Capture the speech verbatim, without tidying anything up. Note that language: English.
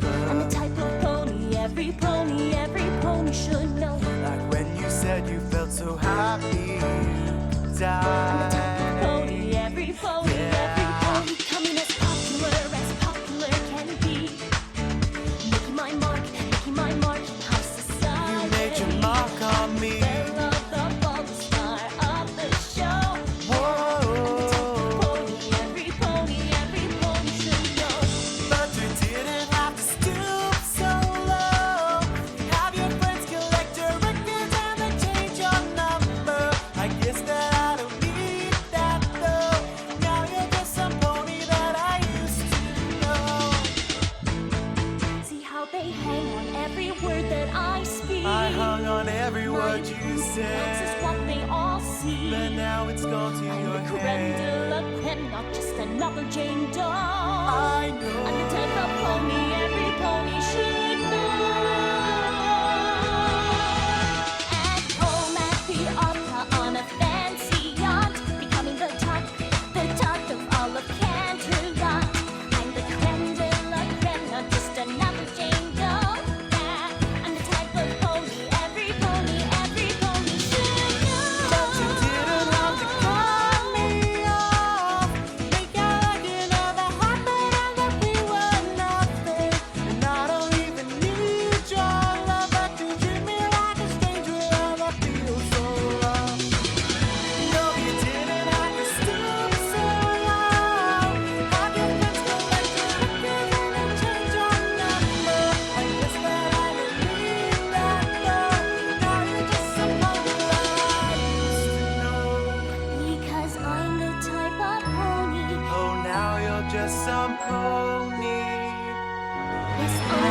I'm the type of pony every pony, every pony should know. Like when you said you felt so happy, you died. I'm the type of pony every pony, Yeah. every pony coming as popular as popular can be. Making my mark, making my mark in high society. You made your mark on me. Belle of the ball, the star of the show. Whoa. Pony, every pony, every pony should know. But you didn't have to stoop so low. Have your friends collect your records and then change your number. I guess that I don't need that though. Now you're just some pony that I used to know. See how they hang on every word that I speak. I hung on every My word you improvements is said, what they all see. but now it's gone to I'm your the creme de head. la creme, not just another Jane Doe. I know. I'm the type of pony every pony should know. At home at the opera on a fancy yacht, becoming the talk, the talk of all of Canterlot. I'm the creme de la creme, not just another Jane Doe. Yeah, I'm the type of pony every pony, every pony should know. But you didn't have to cut me off. Make out like you never happened and that we were nothing. And I don't even need your love, but you treat me like a stranger and I feel so lost. No, you didn't have to stoop so low. Have your friends collect your records and then change your number. I guess that I don't need that though. Now you're just some pony that I used to know. Because I'm the type of pony. Oh, now you're just some pony. Yes, I'm